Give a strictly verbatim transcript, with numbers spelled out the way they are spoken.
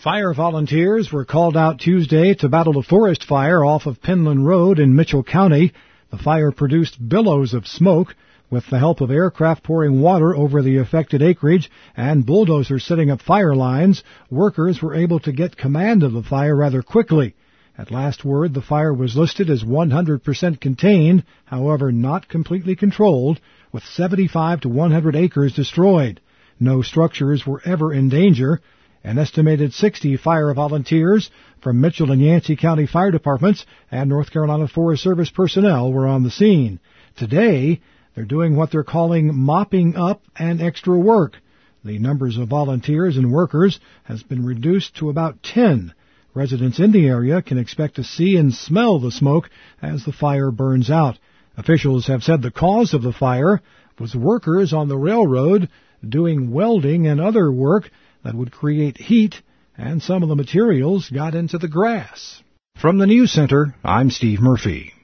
Fire volunteers were called out Tuesday to battle a forest fire off of Penland Road in Mitchell County. The fire produced billows of smoke. With the help of aircraft pouring water over the affected acreage and bulldozers setting up fire lines, workers were able to get command of the fire rather quickly. At last word, the fire was listed as one hundred percent contained, however not completely controlled, with seventy-five to one hundred acres destroyed. No structures were ever in danger. An estimated sixty fire volunteers from Mitchell and Yancey County Fire Departments and North Carolina Forest Service personnel were on the scene. Today, they're doing what they're calling mopping up and extra work. The numbers of volunteers and workers has been reduced to about ten. Residents in the area can expect to see and smell the smoke as the fire burns out. Officials have said the cause of the fire was workers on the railroad doing welding and other work that would create heat, and some of the materials got into the grass. From the News Center, I'm Steve Murphy.